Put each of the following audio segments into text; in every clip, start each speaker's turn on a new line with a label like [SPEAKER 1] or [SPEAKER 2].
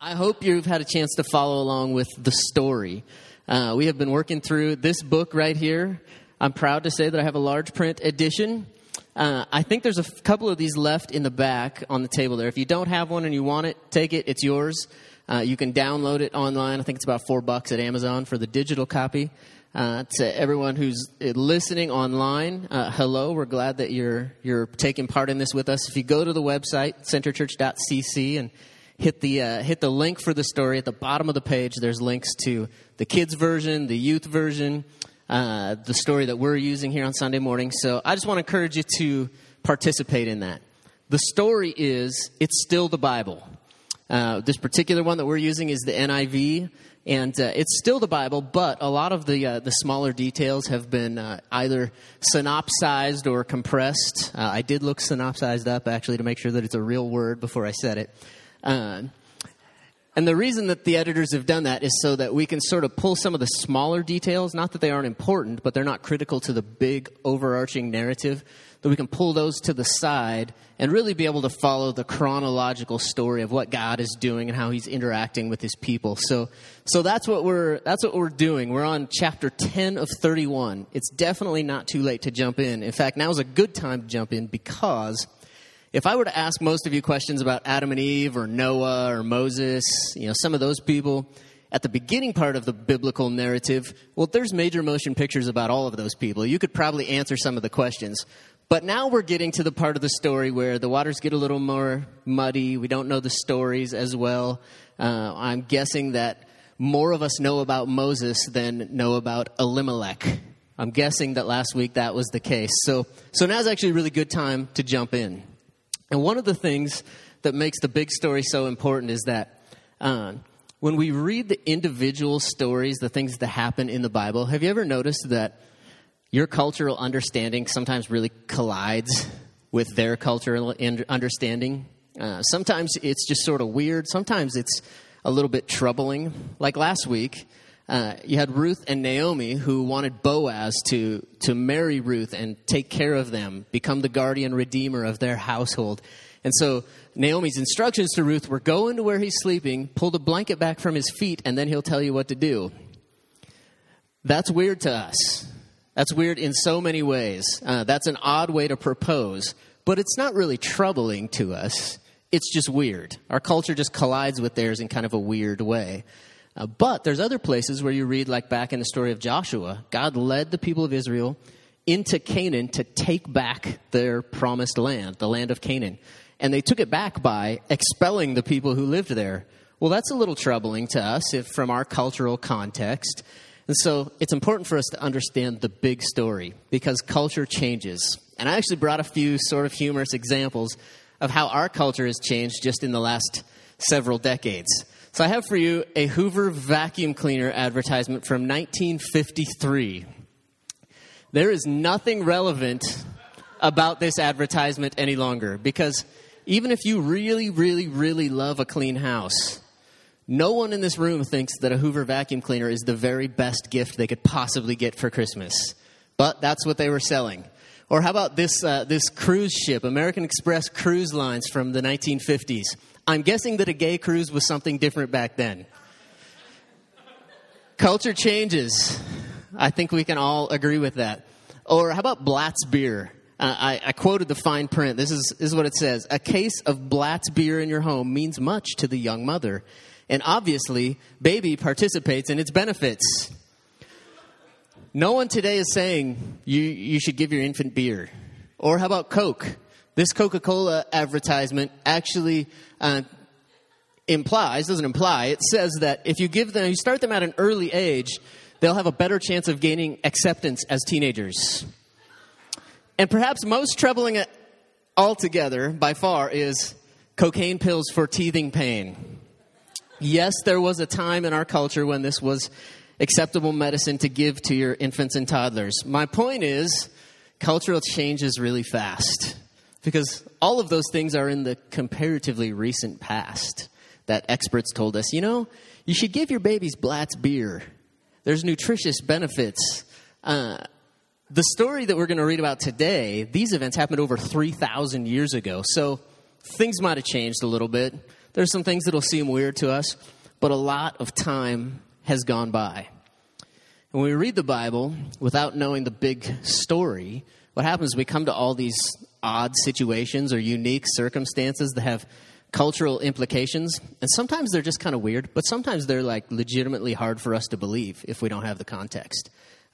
[SPEAKER 1] I hope you've had a chance to follow along with the story. We have been working through this book right here. I'm proud to say that I have a large print edition. I think there's a couple of these left in the back on the table there. If you don't have one and you want it, take it. It's yours. You can download it online. I think it's about $4 at Amazon for the digital copy. To everyone who's listening online, hello. We're glad that you're taking part in this with us. If you go to the website, centerchurch.cc, and hit the link for the story at the bottom of the page, there's links to the kids version, the youth version, the story that we're using here on Sunday morning. So I just want to encourage you to participate in that. The story is, it's still the Bible. This particular one that we're using is the NIV, and it's still the Bible, but a lot of the smaller details have been either synopsized or compressed. I did look synopsized up, actually, to make sure that it's a real word before I said it. And the reason that the editors have done that is so that we can sort of pull some of the smaller details, not that they aren't important, but they're not critical to the big overarching narrative, that we can pull those to the side and really be able to follow the chronological story of what God is doing and how he's interacting with his people. So that's what we're doing. We're on chapter 10 of 31. It's definitely not too late to jump in. In fact, now is a good time to jump in, because if I were to ask most of you questions about Adam and Eve or Noah or Moses, some of those people at the beginning part of the biblical narrative, well, there's major motion pictures about all of those people. You could probably answer some of the questions. But now we're getting to the part of the story where the waters get a little more muddy. We don't know the stories as well. I'm guessing that more of us know about Moses than know about Elimelech. I'm guessing that last week that was the case. So now's actually a really good time to jump in. And one of the things that makes the big story so important is that when we read the individual stories, the things that happen in the Bible, have you ever noticed that your cultural understanding sometimes really collides with their cultural understanding? Sometimes it's just sort of weird. Sometimes it's a little bit troubling. Like last week, you had Ruth and Naomi who wanted Boaz to marry Ruth and take care of them, become the guardian redeemer of their household. And so Naomi's instructions to Ruth were, go into where he's sleeping, pull the blanket back from his feet, and then he'll tell you what to do. That's weird to us. That's weird in so many ways. That's an odd way to propose, but it's not really troubling to us. It's just weird. Our culture just collides with theirs in kind of a weird way. But there's other places where you read, like back in the story of Joshua, God led the people of Israel into Canaan to take back their promised land, the land of Canaan. And they took it back by expelling the people who lived there. Well, that's a little troubling to us from our cultural context. And so it's important for us to understand the big story, because culture changes. And I actually brought a few sort of humorous examples of how our culture has changed just in the last several decades. So I have for you a Hoover vacuum cleaner advertisement from 1953. There is nothing relevant about this advertisement any longer, because even if you really, really, really love a clean house, no one in this room thinks that a Hoover vacuum cleaner is the very best gift they could possibly get for Christmas. But that's what they were selling. Or how about this cruise ship, American Express Cruise Lines from the 1950s? I'm guessing that a gay cruise was something different back then. Culture changes. I think we can all agree with that. Or how about Blatz beer? I quoted the fine print. This is what it says. A case of Blatz beer in your home means much to the young mother. And obviously, baby participates in its benefits. No one today is saying you should give your infant beer. Or how about Coke? This Coca-Cola advertisement actually doesn't imply, it says that if you start them at an early age, they'll have a better chance of gaining acceptance as teenagers. And perhaps most troubling altogether, by far, is cocaine pills for teething pain. Yes, there was a time in our culture when this was acceptable medicine to give to your infants and toddlers. My point is, cultural change is really fast, because all of those things are in the comparatively recent past that experts told us, you should give your babies Blatz beer. There's nutritious benefits. The story that we're going to read about today, these events happened over 3,000 years ago, so things might have changed a little bit. There's some things that'll seem weird to us, but a lot of time has gone by. When we read the Bible without knowing the big story, what happens is we come to all these odd situations or unique circumstances that have cultural implications. And sometimes they're just kind of weird, but sometimes they're like legitimately hard for us to believe if we don't have the context.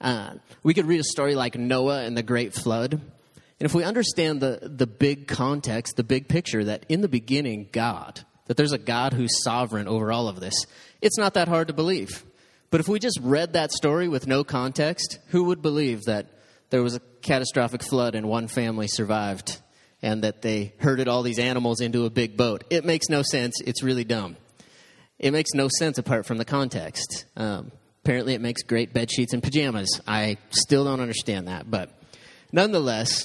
[SPEAKER 1] We could read a story like Noah and the Great Flood. And if we understand the big context, the big picture, that in the beginning, God, that there's a God who's sovereign over all of this, it's not that hard to believe. But if we just read that story with no context, who would believe that there was a catastrophic flood and one family survived and that they herded all these animals into a big boat? It makes no sense. It's really dumb. It makes no sense apart from the context. Apparently it makes great bed sheets and pajamas. I still don't understand that. But nonetheless,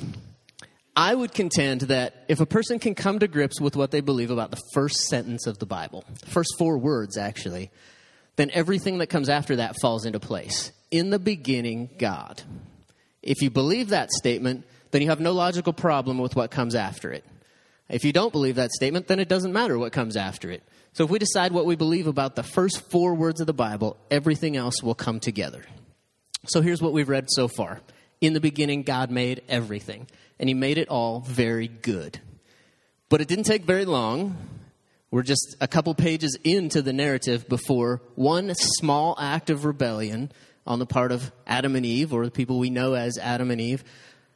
[SPEAKER 1] I would contend that if a person can come to grips with what they believe about the first sentence of the Bible, first 4 words actually, then everything that comes after that falls into place. In the beginning, God. If you believe that statement, then you have no logical problem with what comes after it. If you don't believe that statement, then it doesn't matter what comes after it. So if we decide what we believe about the first 4 words of the Bible, everything else will come together. So here's what we've read so far. In the beginning, God made everything, and he made it all very good. But it didn't take very long. We're just a couple pages into the narrative before one small act of rebellion on the part of Adam and Eve, or the people we know as Adam and Eve,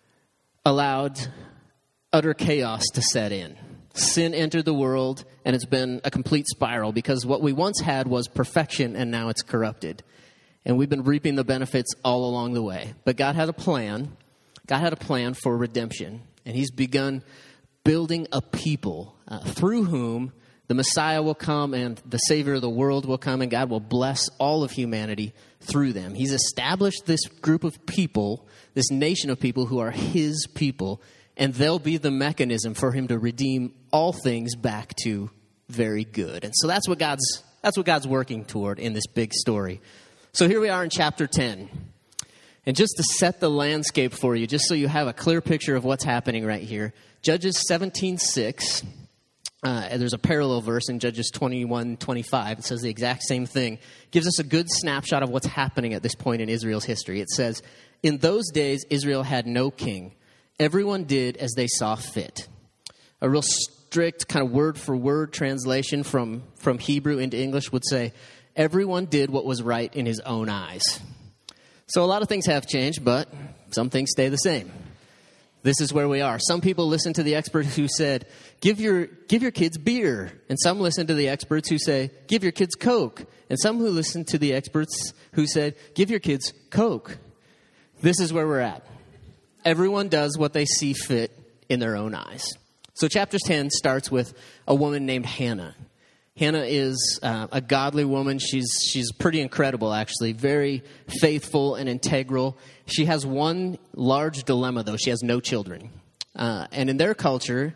[SPEAKER 1] allowed utter chaos to set in. Sin entered the world, and it's been a complete spiral because what we once had was perfection, and now it's corrupted. And we've been reaping the benefits all along the way. But God had a plan. God had a plan for redemption, and he's begun building a people through whom the Messiah will come and the Savior of the world will come, and God will bless all of humanity through them. He's established this group of people, this nation of people who are his people, and they'll be the mechanism for him to redeem all things back to very good. And so that's what God's working toward in this big story. So here we are in chapter 10. And just to set the landscape for you, just so you have a clear picture of what's happening right here, Judges 17:6. There's a parallel verse in Judges 21:25. It says the exact same thing. It gives us a good snapshot of what's happening at this point in Israel's history. It says, in those days, Israel had no king. Everyone did as they saw fit. A real strict kind of word-for-word translation from Hebrew into English would say, everyone did what was right in his own eyes. So a lot of things have changed, but some things stay the same. This is where we are. Some people listen to the expert who said, give your kids beer. And some listen to the experts who say, give your kids Coke. And some who listen to the experts who said, give your kids Coke. This is where we're at. Everyone does what they see fit in their own eyes. So chapter 10 starts with a woman named Hannah. Hannah is a godly woman. She's pretty incredible, actually. Very faithful and integral. She has one large dilemma, though. She has no children. And in their culture,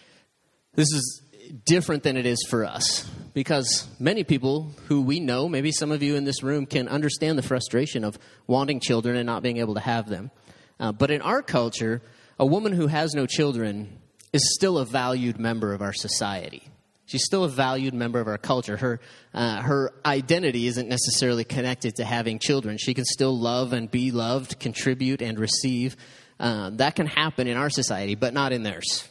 [SPEAKER 1] this is different than it is for us. Because many people who we know, maybe some of you in this room, can understand the frustration of wanting children and not being able to have them. But in our culture, a woman who has no children is still a valued member of our society. She's still a valued member of our culture. Her identity isn't necessarily connected to having children. She can still love and be loved, contribute and receive. That can happen in our society, but not in theirs.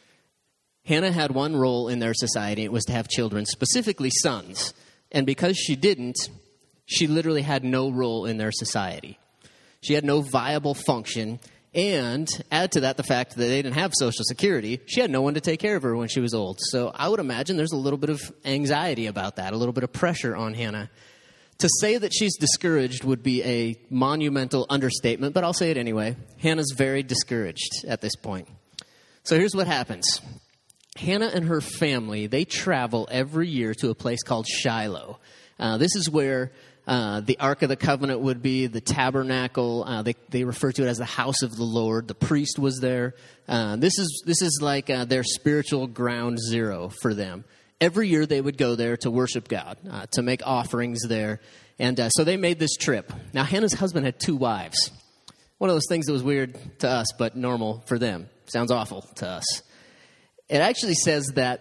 [SPEAKER 1] Hannah had one role in their society. It was to have children, specifically sons. And because she didn't, she literally had no role in their society. She had no viable function. And add to that the fact that they didn't have Social Security, she had no one to take care of her when she was old. So I would imagine there's a little bit of anxiety about that, a little bit of pressure on Hannah. To say that she's discouraged would be a monumental understatement, but I'll say it anyway. Hannah's very discouraged at this point. So here's what happens. Hannah and her family, they travel every year to a place called Shiloh. This is where the Ark of the Covenant would be, the tabernacle. They refer to it as the house of the Lord. The priest was there. This is like their spiritual ground zero for them. Every year they would go there to worship God, to make offerings there. And so they made this trip. Now, Hannah's husband had 2 wives. One of those things that was weird to us, but normal for them. Sounds awful to us. It actually says that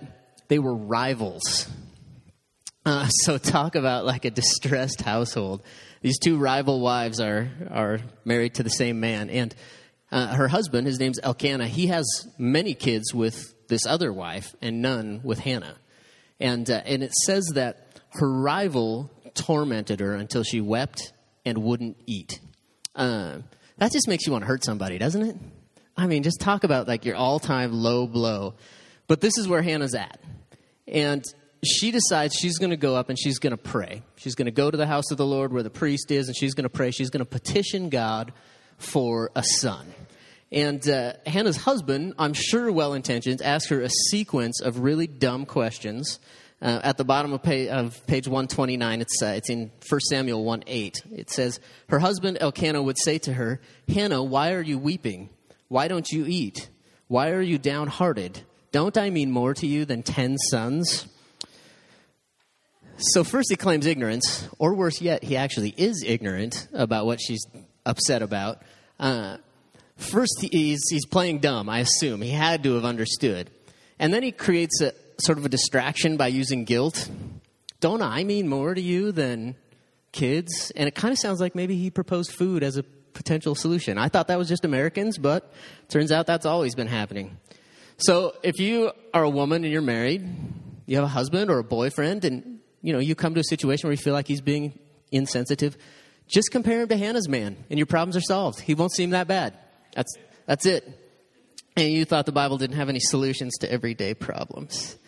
[SPEAKER 1] they were rivals. So talk about like a distressed household. These two rival wives are married to the same man. And her husband, his name's Elkanah, he has many kids with this other wife and none with Hannah. And it says that her rival tormented her until she wept and wouldn't eat. That just makes you want to hurt somebody, doesn't it? I mean, just talk about like your all-time low blow. But this is where Hannah's at. And she decides she's going to go up and she's going to pray. She's going to go to the house of the Lord where the priest is, and she's going to pray. She's going to petition God for a son. And Hannah's husband, I'm sure well-intentioned, asks her a sequence of really dumb questions. At the bottom of page 129, it's in 1 Samuel 1:8. It says, her husband Elkanah would say to her, Hannah, why are you weeping? Why don't you eat? Why are you downhearted? Don't I mean more to you than 10 sons? So first he claims ignorance, or worse yet, he actually is ignorant about what she's upset about. First, he's playing dumb, I assume. He had to have understood. And then he creates a sort of a distraction by using guilt. Don't I mean more to you than kids? And it kind of sounds like maybe he proposed food as a potential solution. I thought that was just Americans, but turns out that's always been happening. So if you are a woman and you're married, you have a husband or a boyfriend, and you come to a situation where you feel like he's being insensitive, just compare him to Hannah's man, and your problems are solved. He won't seem that bad. That's it. And you thought the Bible didn't have any solutions to everyday problems.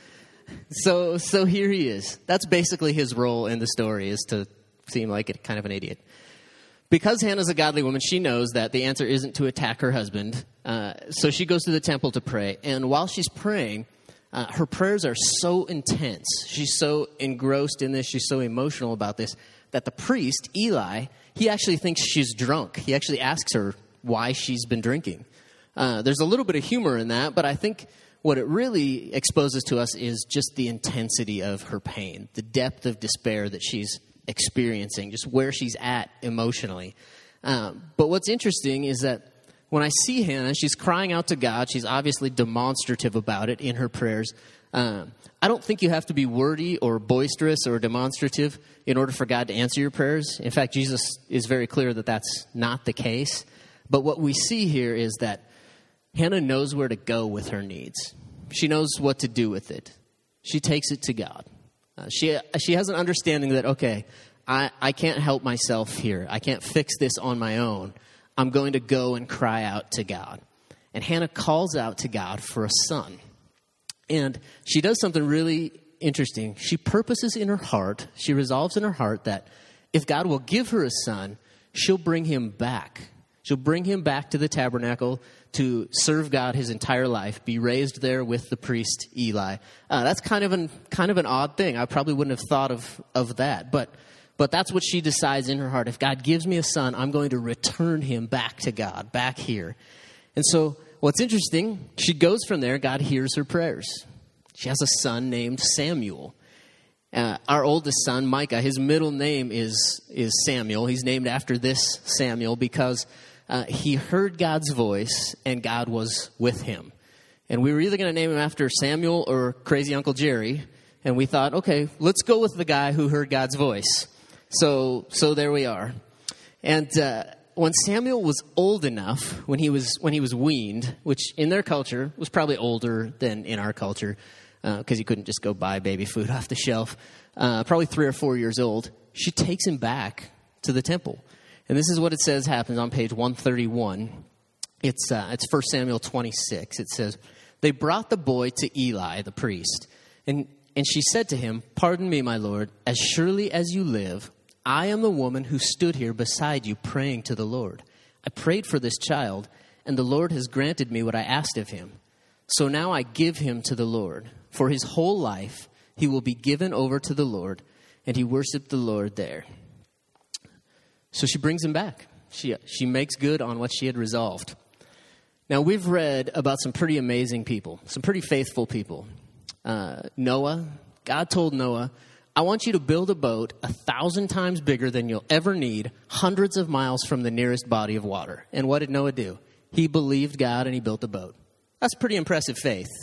[SPEAKER 1] So here he is. That's basically his role in the story, is to seem like kind of an idiot. Because Hannah's a godly woman, she knows that the answer isn't to attack her husband. So she goes to the temple to pray. And while she's praying, her prayers are so intense. She's so engrossed in this. She's so emotional about this that the priest, Eli, he actually thinks she's drunk. He actually asks her why she's been drinking. There's a little bit of humor in that, but I think what it really exposes to us is just the intensity of her pain, the depth of despair that she's experiencing, just where she's at emotionally. But what's interesting is that when I see Hannah, she's crying out to God. She's obviously demonstrative about it in her prayers. I don't think you have to be wordy or boisterous or demonstrative in order for God to answer your prayers. In fact, Jesus is very clear that that's not the case. But what we see here is that Hannah knows where to go with her needs. She knows what to do with it. She takes it to God. She has an understanding that, okay, I can't help myself here. I can't fix this on my own. I'm going to go and cry out to God. And Hannah calls out to God for a son. And she does something really interesting. She purposes in her heart, she resolves in her heart that if God will give her a son, she'll bring him back. She'll bring him back to the tabernacle to serve God his entire life, be raised there with the priest Eli. That's kind of an odd thing. I probably wouldn't have thought of that. But that's what she decides in her heart. If God gives me a son, I'm going to return him back to God, back here. And so what's interesting, she goes from there. God hears her prayers. She has a son named Samuel. Our oldest son, Micah, his middle name is Samuel. He's named after this Samuel because he heard God's voice and God was with him. And we were either going to name him after Samuel or Crazy Uncle Jerry. And we thought, okay, let's go with the guy who heard God's voice. So there we are. And when Samuel was old enough, when he was weaned, which in their culture was probably older than in our culture, because you couldn't just go buy baby food off the shelf, probably 3 or 4 years old, she takes him back to the temple. And this is what it says happens on page 131. It's 1 Samuel 26. It says, they brought the boy to Eli, the priest, and she said to him, pardon me, my lord, as surely as you live, I am the woman who stood here beside you praying to the Lord. I prayed for this child, and the Lord has granted me what I asked of him. So now I give him to the Lord. For his whole life he will be given over to the Lord, and he worshiped the Lord there. So she brings him back. She makes good on what she had resolved. Now, we've read about some pretty amazing people, some pretty faithful people. Noah, God told Noah, I want you to build a boat 1,000 times bigger than you'll ever need, hundreds of miles from the nearest body of water. And what did Noah do? He believed God and he built a boat. That's pretty impressive faith.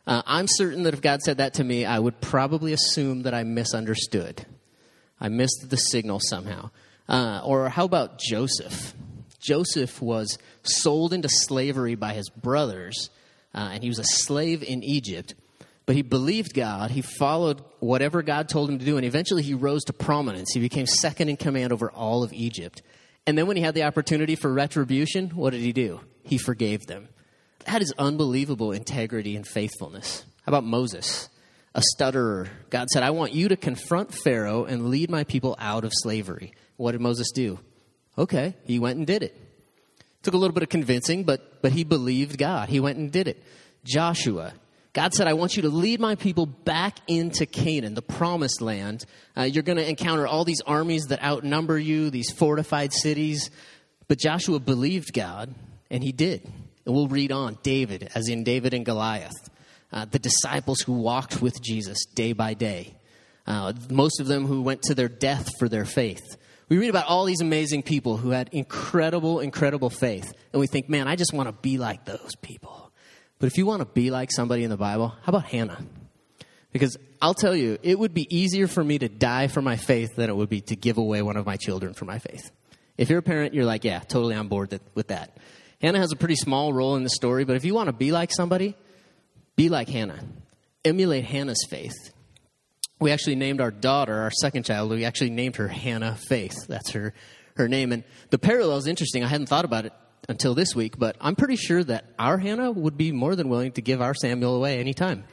[SPEAKER 1] I'm certain that if God said that to me, I would probably assume that I misunderstood. I missed the signal somehow. Or how about Joseph? Joseph was sold into slavery by his brothers, and he was a slave in Egypt. But he believed God. He followed whatever God told him to do, and eventually he rose to prominence. He became second in command over all of Egypt. And then when he had the opportunity for retribution, what did he do? He forgave them. That is unbelievable integrity and faithfulness. How about Moses, a stutterer? God said, I want you to confront Pharaoh and lead my people out of slavery. What did Moses do? Okay, he went and did it. Took a little bit of convincing, but he believed God. He went and did it. Joshua, God said, I want you to lead my people back into Canaan, the promised land. You're going to encounter all these armies that outnumber you, these fortified cities. But Joshua believed God, and he did. And we'll read on. David, as in David and Goliath. The disciples who walked with Jesus day by day. Most of them who went to their death for their faith. We read about all these amazing people who had incredible, incredible faith. And we think, man, I just want to be like those people. But if you want to be like somebody in the Bible, how about Hannah? Because I'll tell you, it would be easier for me to die for my faith than it would be to give away one of my children for my faith. If you're a parent, you're like, yeah, totally on board with that. Hannah has a pretty small role in the story, but if you want to be like somebody, be like Hannah. Emulate Hannah's faith. We actually named our daughter, our second child, we actually named her Hannah Faith. That's her name. And the parallel is interesting. I hadn't thought about it until this week, but I'm pretty sure that our Hannah would be more than willing to give our Samuel away anytime.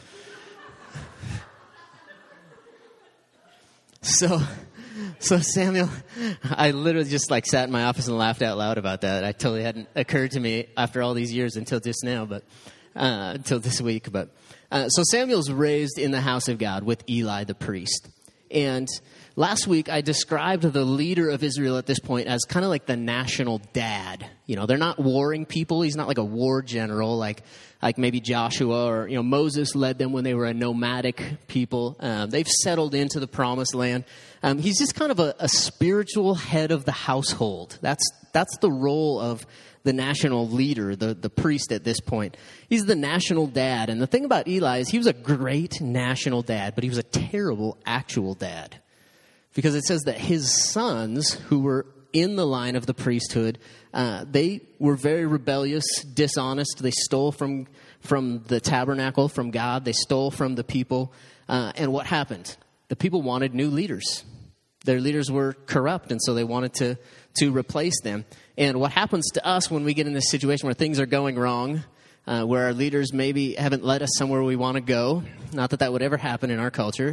[SPEAKER 1] So Samuel, I literally just sat in my office and laughed out loud about that. I totally hadn't occurred to me after all these years until just now, but until this week. So Samuel's raised in the house of God with Eli the priest. And last week I described the leader of Israel at this point as kind of like the national dad. You know, they're not warring people. He's not like a war general like maybe Joshua or, Moses led them when they were a nomadic people. They've settled into the promised land. He's just kind of a spiritual head of the household. That's the role of the national leader, the priest at this point. He's the national dad. And the thing about Eli is he was a great national dad, but he was a terrible actual dad. Because it says that his sons, who were in the line of the priesthood, they were very rebellious, dishonest. They stole from the tabernacle, from God. They stole from the people. And what happened? The people wanted new leaders. Their leaders were corrupt, and so they wanted to replace them. And what happens to us when we get in this situation where things are going wrong, where our leaders maybe haven't led us somewhere we want to go, not that would ever happen in our culture,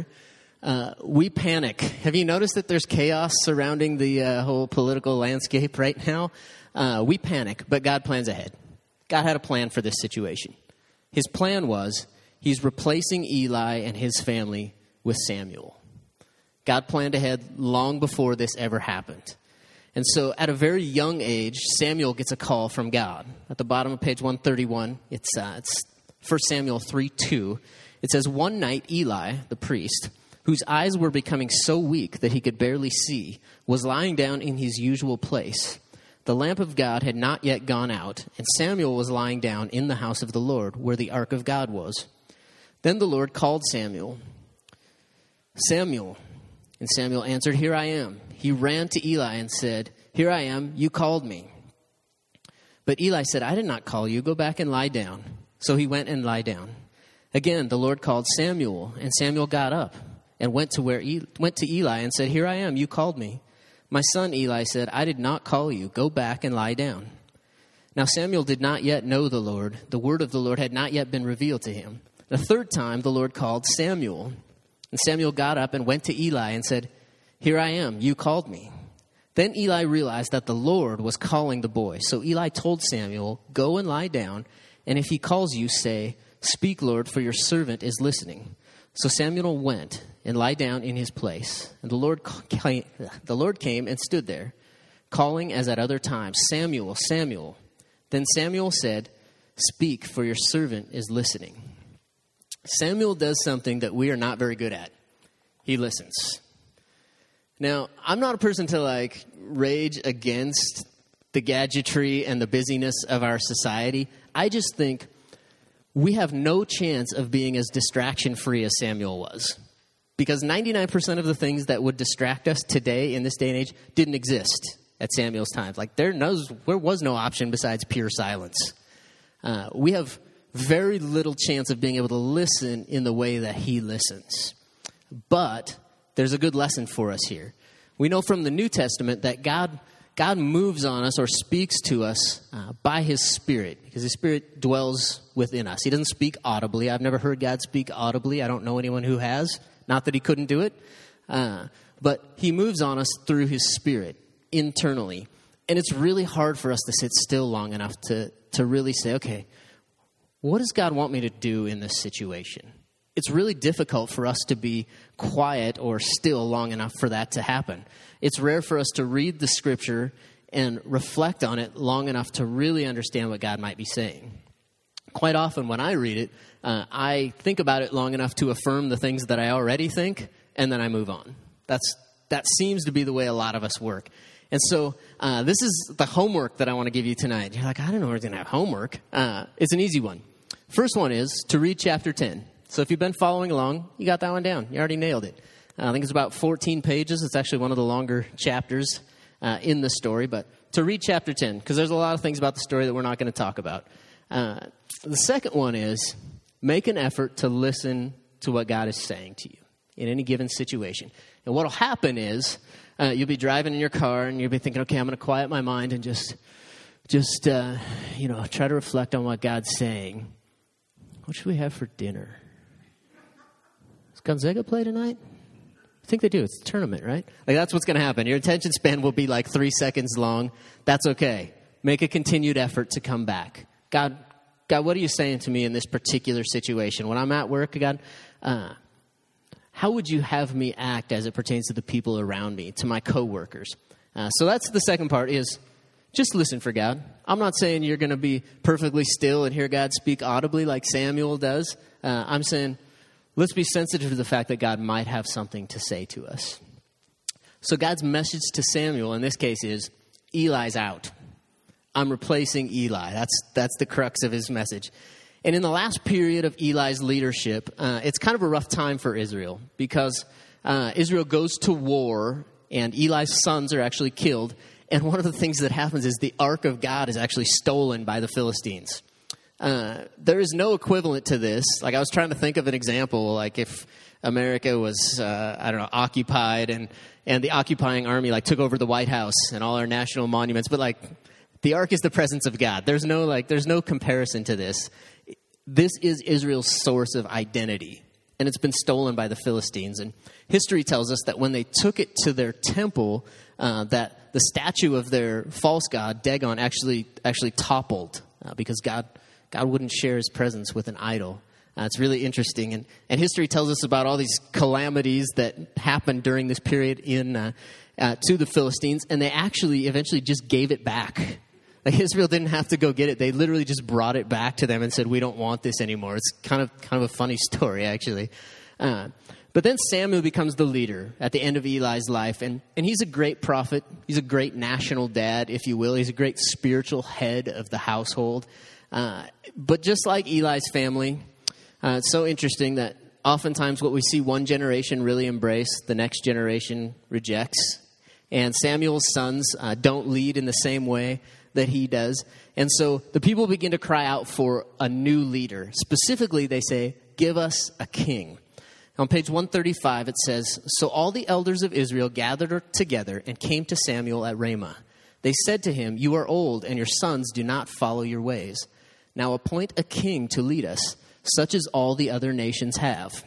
[SPEAKER 1] we panic. Have you noticed that there's chaos surrounding the whole political landscape right now? We panic, but God plans ahead. God had a plan for this situation. His plan was he's replacing Eli and his family with Samuel. God planned ahead long before this ever happened. And so at a very young age, Samuel gets a call from God. At the bottom of page 131, it's 1 Samuel 3:2. It says, one night Eli, the priest, whose eyes were becoming so weak that he could barely see, was lying down in his usual place. The lamp of God had not yet gone out, and Samuel was lying down in the house of the Lord, where the ark of God was. Then the Lord called Samuel. Samuel. And Samuel answered, here I am. He ran to Eli and said, here I am, you called me. But Eli said, I did not call you, go back and lie down. So he went and lay down. Again, the Lord called Samuel, and Samuel got up and went to Eli and said, here I am, you called me. My son Eli said, I did not call you, go back and lie down. Now Samuel did not yet know the Lord. The word of the Lord had not yet been revealed to him. The third time the Lord called Samuel. And Samuel got up and went to Eli and said, here I am, you called me. Then Eli realized that the Lord was calling the boy. So Eli told Samuel, go and lie down, and if he calls you, say, speak, Lord, for your servant is listening. So Samuel went and lay down in his place. And the Lord came and stood there, calling as at other times, Samuel, Samuel. Then Samuel said, speak, for your servant is listening. Samuel does something that we are not very good at. He listens. Now, I'm not a person to rage against the gadgetry and the busyness of our society. I just think we have no chance of being as distraction-free as Samuel was. Because 99% of the things that would distract us today in this day and age didn't exist at Samuel's time. Like there was no option besides pure silence. We have very little chance of being able to listen in the way that he listens. But there's a good lesson for us here. We know from the New Testament that God moves on us or speaks to us by his Spirit, because his Spirit dwells within us. He doesn't speak audibly. I've never heard God speak audibly. I don't know anyone who has. Not that he couldn't do it. But he moves on us through his Spirit internally. And it's really hard for us to sit still long enough to really say, okay, what does God want me to do in this situation? It's really difficult for us to be quiet or still long enough for that to happen. It's rare for us to read the Scripture and reflect on it long enough to really understand what God might be saying. Quite often when I read it, I think about it long enough to affirm the things that I already think, and then I move on. That seems to be the way a lot of us work. And so this is the homework that I want to give you tonight. You're like, I don't know we're going to have homework. It's an easy one. First one is to read chapter 10. So if you've been following along, you got that one down. You already nailed it. I think it's about 14 pages. It's actually one of the longer chapters in the story. But to read chapter 10, because there's a lot of things about the story that we're not going to talk about. The second one is make an effort to listen to what God is saying to you in any given situation. And what will happen is you'll be driving in your car and you'll be thinking, okay, I'm going to quiet my mind and just try to reflect on what God's saying. What should we have for dinner? Does Gonzaga play tonight? I think they do. It's a tournament, right? Like that's what's going to happen. Your attention span will be like 3 seconds long. That's okay. Make a continued effort to come back. God, what are you saying to me in this particular situation? When I'm at work, God, how would you have me act as it pertains to the people around me, to my coworkers? So that's the second part is just listen for God. I'm not saying you're going to be perfectly still and hear God speak audibly like Samuel does. I'm saying let's be sensitive to the fact that God might have something to say to us. So God's message to Samuel in this case is, Eli's out. I'm replacing Eli. That's the crux of his message. And in the last period of Eli's leadership, it's kind of a rough time for Israel because Israel goes to war and Eli's sons are actually killed. And one of the things that happens is the Ark of God is actually stolen by the Philistines. There is no equivalent to this. Like I was trying to think of an example, like if America was, occupied and the occupying army like took over the White House and all our national monuments. But like the Ark is the presence of God. There's no comparison to this. This is Israel's source of identity. And it's been stolen by the Philistines. And history tells us that when they took it to their temple, that the statue of their false god, Dagon, actually toppled because God wouldn't share his presence with an idol. It's really interesting. And history tells us about all these calamities that happened during this period to the Philistines. And they actually eventually just gave it back. Like Israel didn't have to go get it. They literally just brought it back to them and said, we don't want this anymore. It's kind of a funny story, actually. But then Samuel becomes the leader at the end of Eli's life. And he's a great prophet. He's a great national dad, if you will. He's a great spiritual head of the household. But just like Eli's family, it's so interesting that oftentimes what we see one generation really embrace, the next generation rejects. And Samuel's sons don't lead in the same way that he does. And so the people begin to cry out for a new leader. Specifically, they say, give us a king. On page 135, it says, so all the elders of Israel gathered together and came to Samuel at Ramah. They said to him, you are old, and your sons do not follow your ways. Now appoint a king to lead us, such as all the other nations have.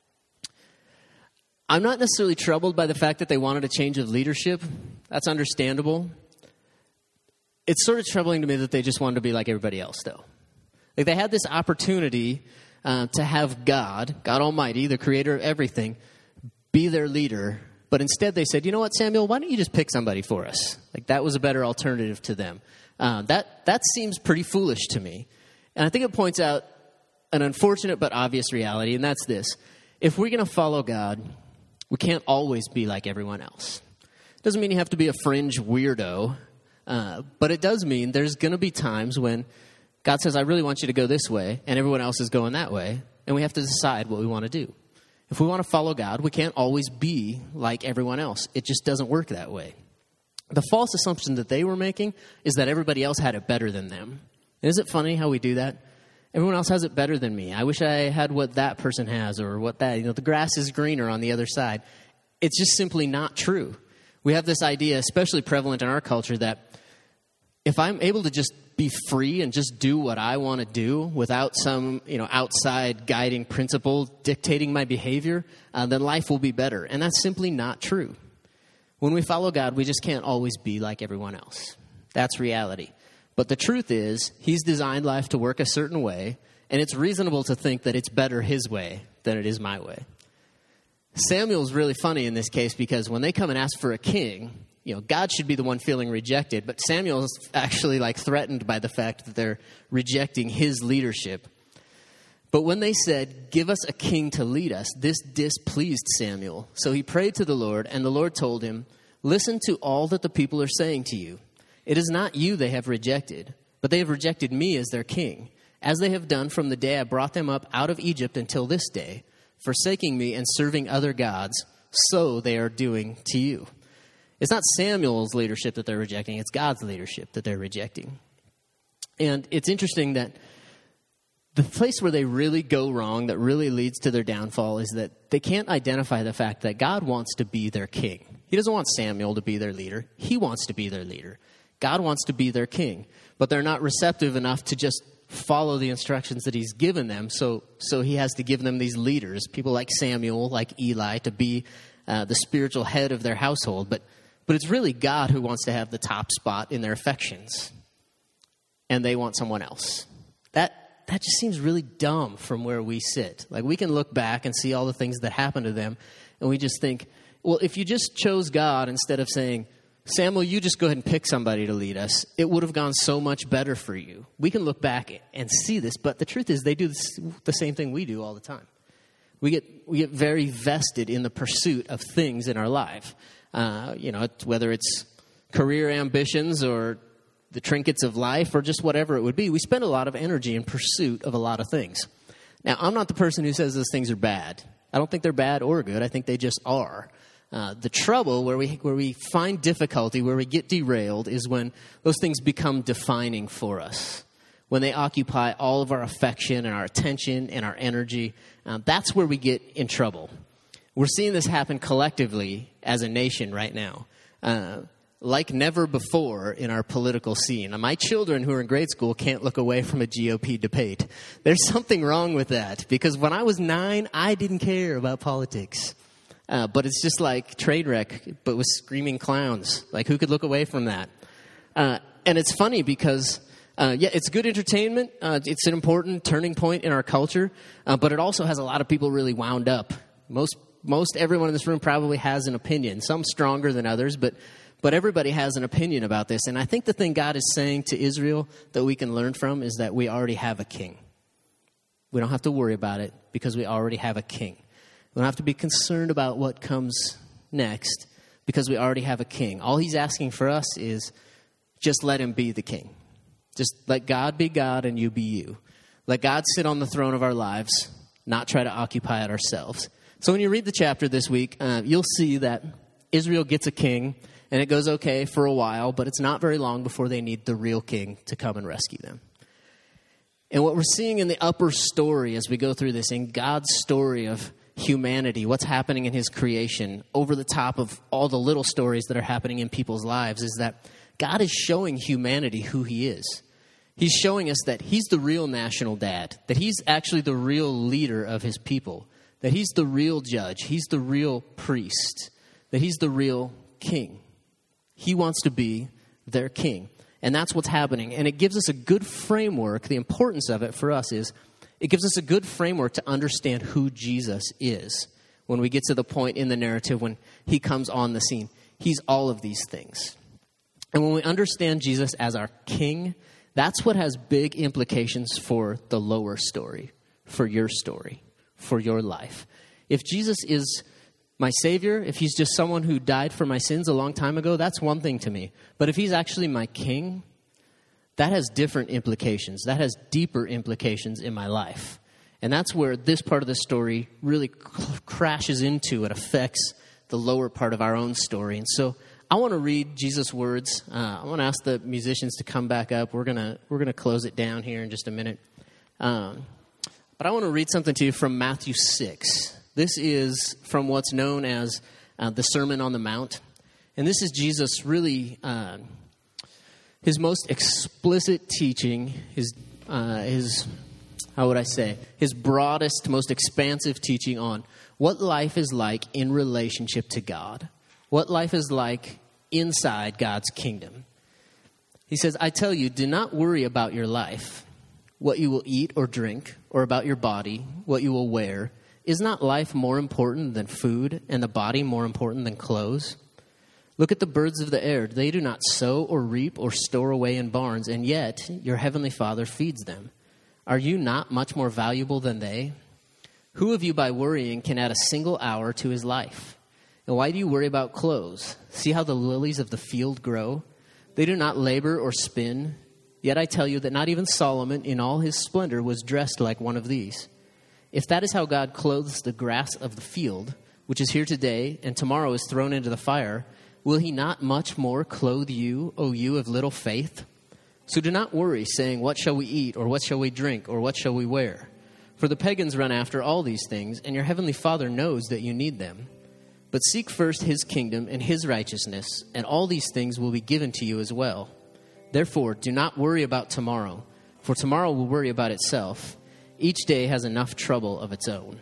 [SPEAKER 1] I'm not necessarily troubled by the fact that they wanted a change of leadership. That's understandable. It's sort of troubling to me that they just wanted to be like everybody else, though. Like they had this opportunity to have God Almighty, the creator of everything, be their leader. But instead they said, you know what, Samuel, why don't you just pick somebody for us? Like that was a better alternative to them. That seems pretty foolish to me. And I think it points out an unfortunate but obvious reality, and that's this. If we're going to follow God, we can't always be like everyone else. It doesn't mean you have to be a fringe weirdo, but it does mean there's going to be times when God says, I really want you to go this way, and everyone else is going that way, and we have to decide what we want to do. If we want to follow God, we can't always be like everyone else. It just doesn't work that way. The false assumption that they were making is that everybody else had it better than them. And isn't it funny how we do that? Everyone else has it better than me. I wish I had what that person has, or what that, the grass is greener on the other side. It's just simply not true. We have this idea, especially prevalent in our culture, that if I'm able to just be free and just do what I want to do without some, outside guiding principle dictating my behavior, then life will be better. And that's simply not true. When we follow God, we just can't always be like everyone else. That's reality. But the truth is, He's designed life to work a certain way, and it's reasonable to think that it's better His way than it is my way. Samuel's really funny in this case because when they come and ask for a king, God should be the one feeling rejected, but Samuel's actually threatened by the fact that they're rejecting his leadership. But when they said, give us a king to lead us, this displeased Samuel. So he prayed to the Lord, and the Lord told him, listen to all that the people are saying to you. It is not you they have rejected, but they have rejected me as their king, as they have done from the day I brought them up out of Egypt until this day, forsaking me and serving other gods, so they are doing to you. It's not Samuel's leadership that they're rejecting, it's God's leadership that they're rejecting. And it's interesting that the place where they really go wrong, that really leads to their downfall, is that they can't identify the fact that God wants to be their king. He doesn't want Samuel to be their leader. He wants to be their leader. God wants to be their king. But they're not receptive enough to just follow the instructions that He's given them. So He has to give them these leaders, people like Samuel, like Eli, to be the spiritual head of their household. But it's really God who wants to have the top spot in their affections. And they want someone else. That just seems really dumb from where we sit. We can look back and see all the things that happened to them, and we just think, well, if you just chose God instead of saying, Samuel, you just go ahead and pick somebody to lead us, it would have gone so much better for you. We can look back and see this, but the truth is they do the same thing we do all the time. We get very vested in the pursuit of things in our life. Whether it's career ambitions or the trinkets of life or just whatever it would be, we spend a lot of energy in pursuit of a lot of things. Now, I'm not the person who says those things are bad. I don't think they're bad or good. I think they just are. The trouble where we find difficulty, where we get derailed, is when those things become defining for us. When they occupy all of our affection and our attention and our energy, that's where we get in trouble. We're seeing this happen collectively as a nation right now. Like never before in our political scene. My children who are in grade school can't look away from a GOP debate. There's something wrong with that, because when I was 9, I didn't care about politics. But it's just like train wreck, but with screaming clowns. Who could look away from that? And it's funny because, it's good entertainment. It's an important turning point in our culture, but it also has a lot of people really wound up. Most everyone in this room probably has an opinion, some stronger than others, but everybody has an opinion about this. And I think the thing God is saying to Israel that we can learn from is that we already have a king. We don't have to worry about it because we already have a king. We don't have to be concerned about what comes next because we already have a king. All He's asking for us is just let Him be the king. Just let God be God and you be you. Let God sit on the throne of our lives, not try to occupy it ourselves. So when you read the chapter this week, you'll see that Israel gets a king. And it goes okay for a while, but it's not very long before they need the real king to come and rescue them. And what we're seeing in the upper story as we go through this, in God's story of humanity, what's happening in His creation, over the top of all the little stories that are happening in people's lives, is that God is showing humanity who He is. He's showing us that He's the real national dad, that He's actually the real leader of His people, that He's the real judge, He's the real priest, that He's the real king. He wants to be their king. And that's what's happening. And it gives us a good framework. The importance of it for us is it gives us a good framework to understand who Jesus is when we get to the point in the narrative when He comes on the scene. He's all of these things. And when we understand Jesus as our king, that's what has big implications for the lower story, for your life. If Jesus is my Savior, if He's just someone who died for my sins a long time ago, that's one thing to me. But if He's actually my king, that has different implications. That has deeper implications in my life. And that's where this part of the story really crashes into. It affects the lower part of our own story. And so I want to read Jesus' words. I want to ask the musicians to come back up. We're gonna close it down here in just a minute. But I want to read something to you from Matthew 6. This is from what's known as the Sermon on the Mount. And this is Jesus really, his most explicit teaching, his broadest, most expansive teaching on what life is like in relationship to God, what life is like inside God's kingdom. He says, I tell you, do not worry about your life, what you will eat or drink, or about your body, what you will wear. Is not life more important than food, and the body more important than clothes? Look at the birds of the air. They do not sow or reap or store away in barns, and yet your heavenly Father feeds them. Are you not much more valuable than they? Who of you by worrying can add a single hour to his life? And why do you worry about clothes? See how the lilies of the field grow? They do not labor or spin. Yet I tell you that not even Solomon in all his splendor was dressed like one of these. If that is how God clothes the grass of the field, which is here today and tomorrow is thrown into the fire, will he not much more clothe you, O you of little faith? So do not worry, saying, what shall we eat, or what shall we drink, or what shall we wear? For the pagans run after all these things, and your heavenly Father knows that you need them. But seek first his kingdom and his righteousness, and all these things will be given to you as well. Therefore, do not worry about tomorrow, for tomorrow will worry about itself. Each day has enough trouble of its own.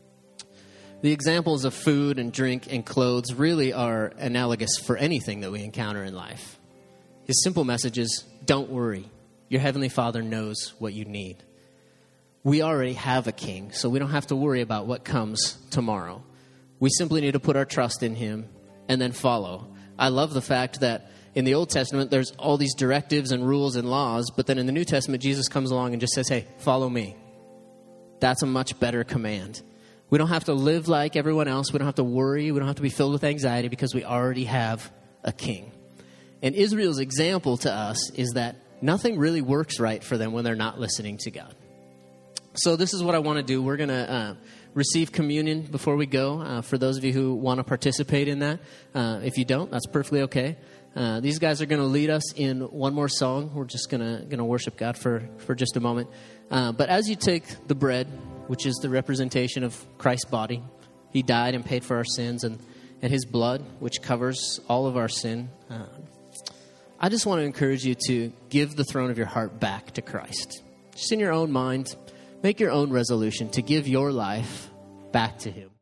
[SPEAKER 1] The examples of food and drink and clothes really are analogous for anything that we encounter in life. His simple message is, don't worry. Your heavenly Father knows what you need. We already have a king, so we don't have to worry about what comes tomorrow. We simply need to put our trust in him and then follow. I love the fact that in the Old Testament, there's all these directives and rules and laws, but then in the New Testament, Jesus comes along and just says, hey, follow me. That's a much better command. We don't have to live like everyone else. We don't have to worry. We don't have to be filled with anxiety because we already have a king. And Israel's example to us is that nothing really works right for them when they're not listening to God. So this is what I want to do. We're going to receive communion before we go. For those of you who want to participate in that, if you don't, that's perfectly okay. These guys are going to lead us in one more song. We're just going to worship God for just a moment. But as you take the bread, which is the representation of Christ's body, he died and paid for our sins, and his blood, which covers all of our sin. I just want to encourage you to give the throne of your heart back to Christ. Just in your own mind, make your own resolution to give your life back to him.